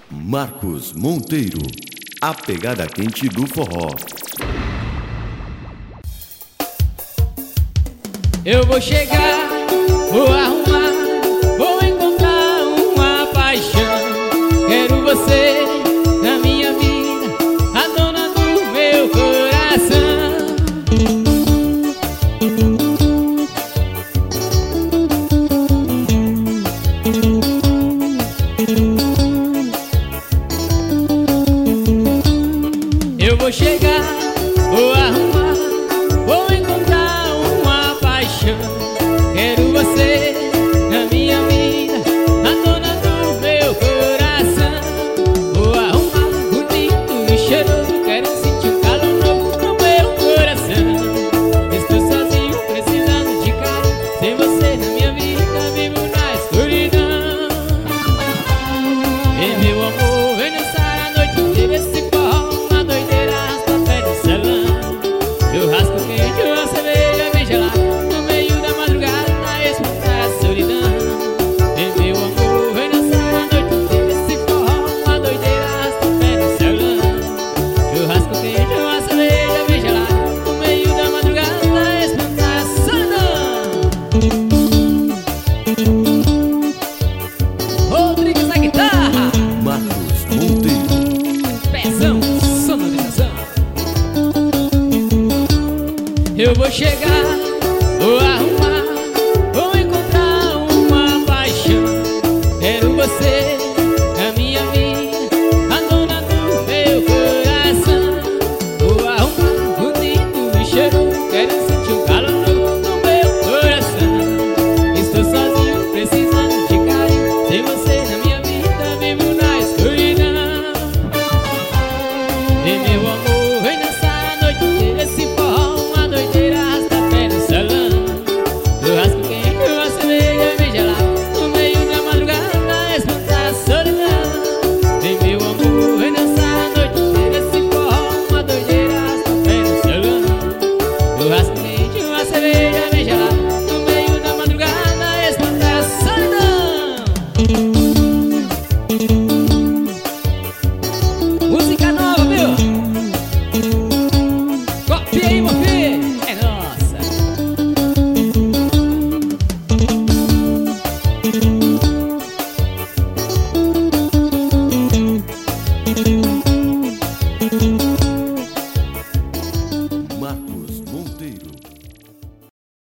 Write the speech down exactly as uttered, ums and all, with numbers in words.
Marcos Monteiro, a pegada quente do forró. Eu vou chegar, vou arrumar, vou encontrar uma paixão. Quero você na minha vida, a dona do meu coração. Eu vou chegar, vou arrumar, vou encontrar uma paixão. Quero você na minha vida, a dona do meu coração. Vou arrumar bonito e cheiroso, quero sentir um calor novo no meu coração. Estou sozinho, precisando de carinho, sem você na minha vida, vivo na escuridão. E meu amor, vem dançar a noite inteira esse forró, uma doideira, raspa pé no salão. Churrasco quente, uma cerveja bem gelada, no meio da madrugada, na escutar a solidão. E meu amor, vem dançar a noite inteira esse forró, uma doideira, raspa pé no salão. Churrasco quente, uma cerveja bem gelada, no meio da madrugada, na escutar a solidão. Rodrigues na guitarra, Marcos Monteiro. Pezão, sonorização. Eu vou chegar, vou arrumar, vou encontrar uma paixão. Quero você